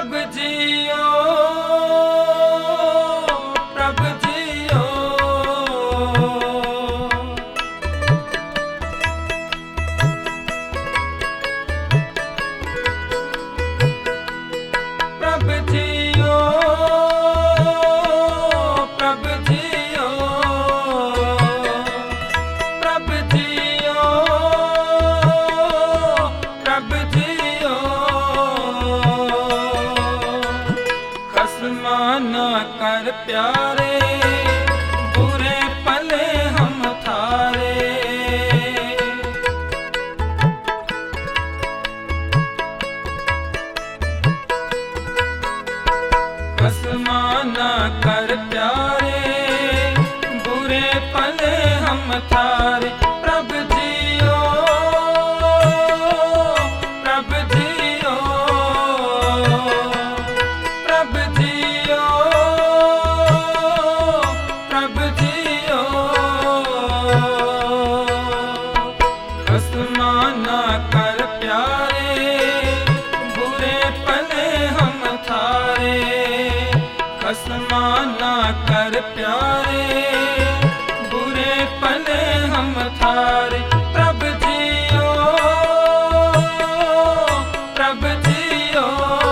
प्रभ जियो प्रभ जियो प्रभ जियो प्रभ जियो प्रभ जियो प्रभ जियो खस्मा न कर प्यारे बुरे पले हम थारे खस्मा न कर प्यारे बुरे पले हम थारे प्रभ जियो प्रभ जियो प्रभ जियो प्रभ जियो खस्मा न कर प्यारे बुरे पले हम थारे खस्मा न कर प्यारे बुरे पले हम थारे प्रभ जियो प्रभ जियो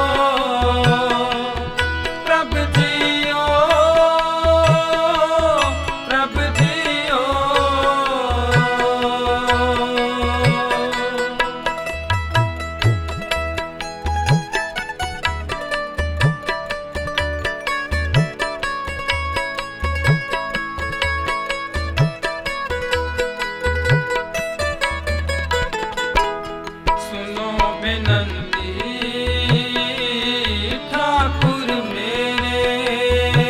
प्रभ जियो प्रभ जियो सुनो विनंती ठाकुर मेरे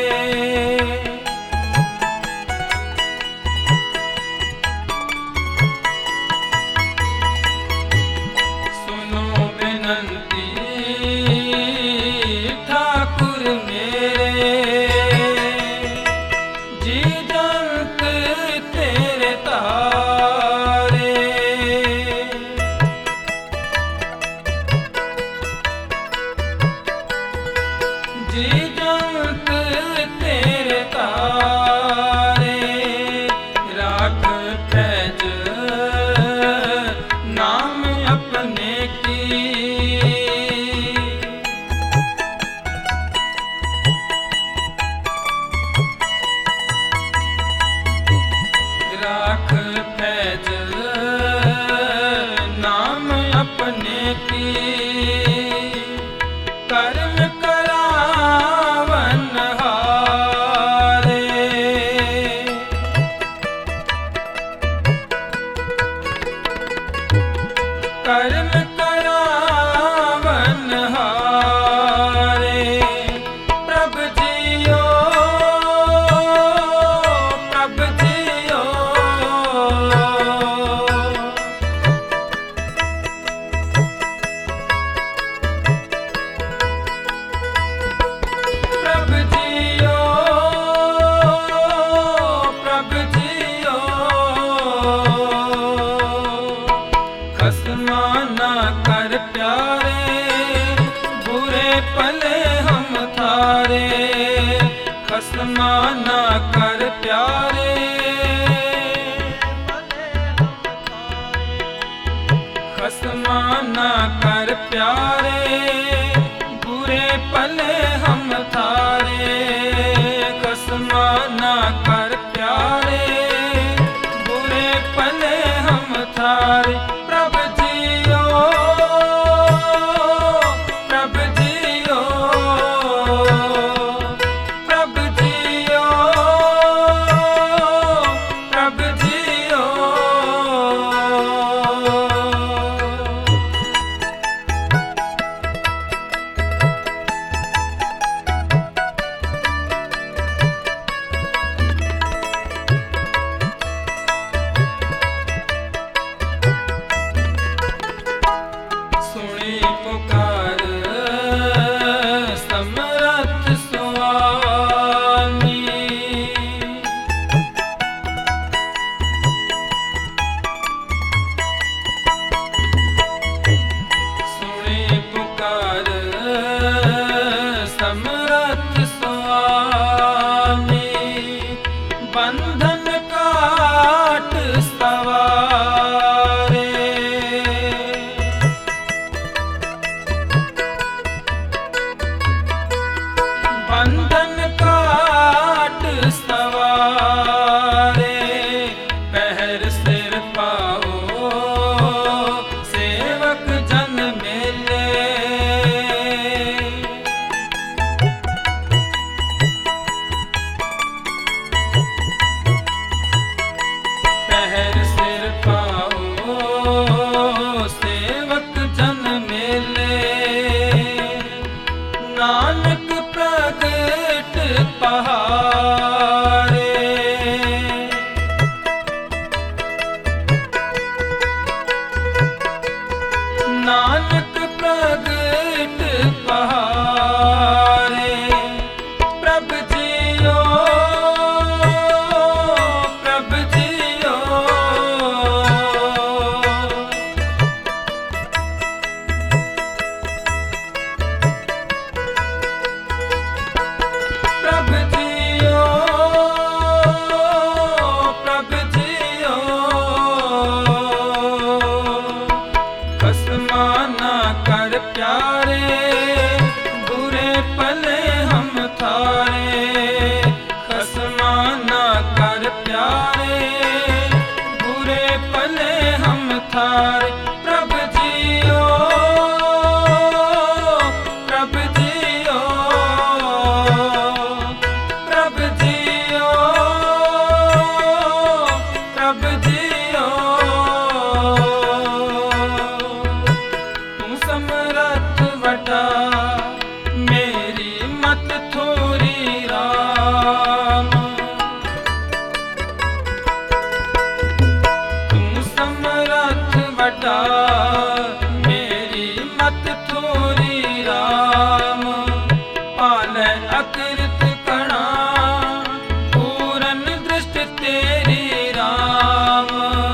सुनो विनंती ठाकुर मेरे जी जंत तेरे तारे जी जंत तेरे तारे राख फैज नाम अपने की राख फैज नाम अपने की कर्म करावन हारे कर्म करावन हारे प्रभ जियो प्रभ जियो प्रभ जियो प्रभ जियो खस्मा न कर प्यारे बुरे पले हम थारे खस्मा न कर प्यारे खस्मा न कर प्यारे बुरे पले हम थारे खस्मा न कर प्यारे बुरे पले हम थारे प्रभ जियो प्रभ जियो प्रभ जियो प्रभ जियो पुकार नानक प्रगट पहारे। नानक प्रगट पहारे। प्रभ जियो प्रभ जियो। प्रभ जियो प्रभ जियो। खस्मा ना कर प्यारे, बुरे पले हम थारे। खस्मा ना कर प्यारे, बुरे पले हम थारे। प्रभ जियो प्रभ जियो। प्रभ जियो प्रभ जियो। तू समरथ वटा, मेरी मत थोरी राम। तू समरथ वटा, मेरी मत थोरी राम। पालै अकृत कणा, पूरन दृष्ट तेरी राम।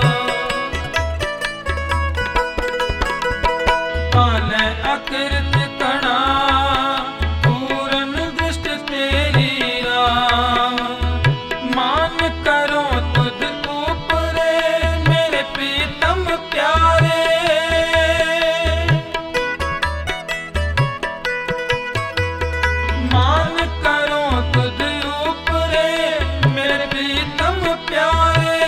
पालै अकृत कणा, पूरन दृष्ट तेरी राम। मान करो तुझ ऊपरे, मेरे प्रीतम प्यारे। मान करो तुझ ऊपरे, मेरे प्रीतम प्यारे।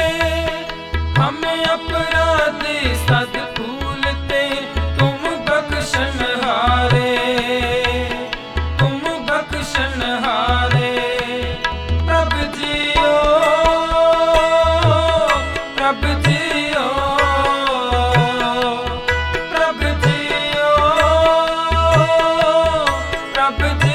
हमें अपराधी सद भूलते, तुम बख्शन हारे। तुम बख्शन हारे। प्रभ जियो प्रभ जियो। प्रभ जियो प्रभ जियो।